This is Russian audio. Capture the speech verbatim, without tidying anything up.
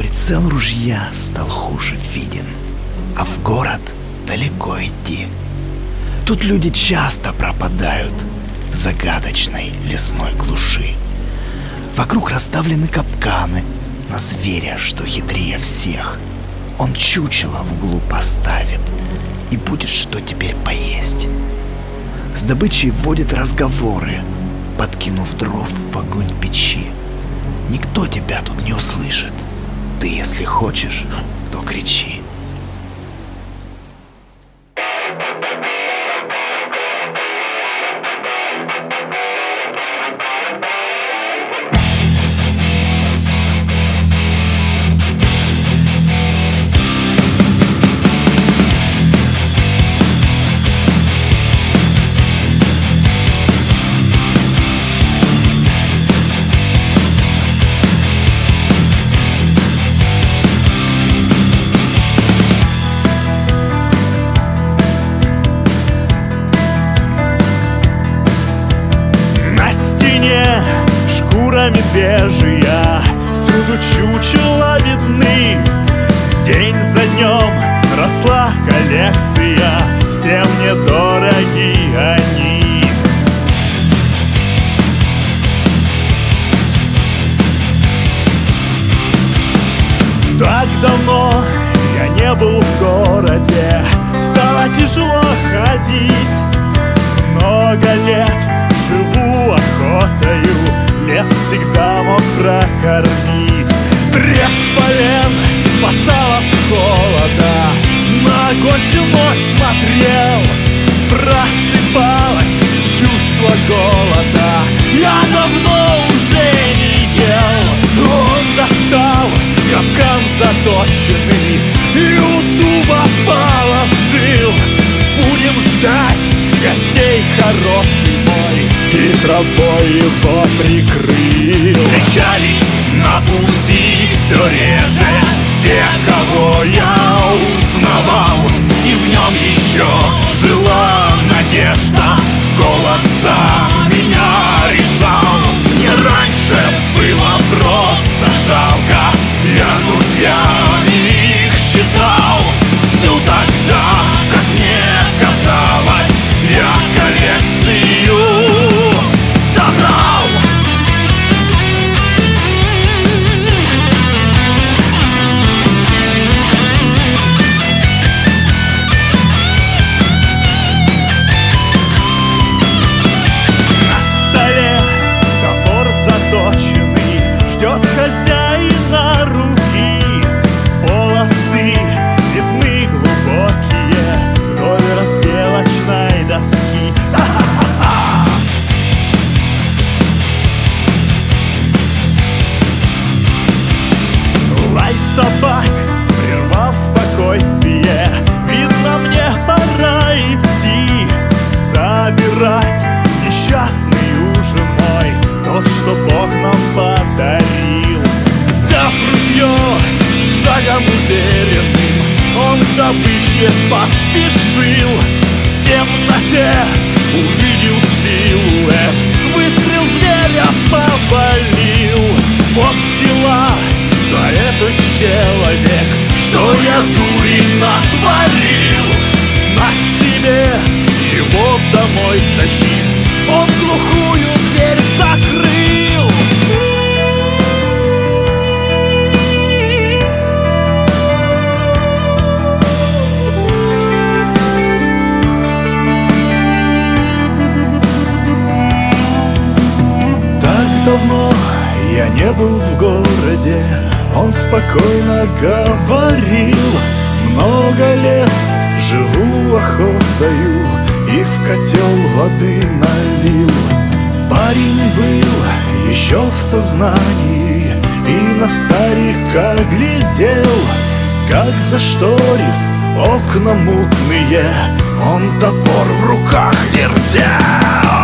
Прицел ружья стал хуже виден, а в город далеко идти. Тут люди часто пропадают в загадочной лесной глуши. Вокруг расставлены капканы на зверя, что хитрее всех. Он чучело в углу поставит, и будет что теперь поесть. С добычей вводит разговоры, подкинув дров в огонь печи. Никто тебя тут не услышит. Ты, если хочешь, то кричи. Медвежья, всюду чучела видны. День за днем росла коллекция, всем недороги они. Так давно я не был в городе, стало тяжело ходить. Много лет живу охотою, лес всегда мог прокормить. Треск полен спасал от холода, на огонь всю ночь смотрел. Просыпалось чувство голода, я давно уже не ел. Он достал капкан заточенный и у дуба положил. Будем ждать гостей, хороший мой, и травой его прикрыл. Встречались на пути все реже те, кого я узнавал, и в нем еще жила надежда. Голод за меня решал. Мне раньше было просто жалко, я друзьями их считал. Всю тогда, как мне казалось, я коллекцию собрал. На столе топор заточенный ждет хозяина руки. Полосы видны глубокие вдоль разделочной доски. Лай собак прервал спокойствие, видно, мне пора идти. Забирать несчастный ужин мой, тот, что Бог нам подарил. Взяв ружье шагом уверенным, он к добыче поспешил. В темноте увидел силуэт, выстрел зверя повалил. Вот дела, да это человек, что я дури натворил. На себе его домой втащив, он глухую дверь закрыл. Так давно я не был в городе, он спокойно говорил. Много лет живу охотою и в котел воды налил. Парень был еще в сознании и на старика глядел, как зашторив окна мутные, он топор в руках вертел.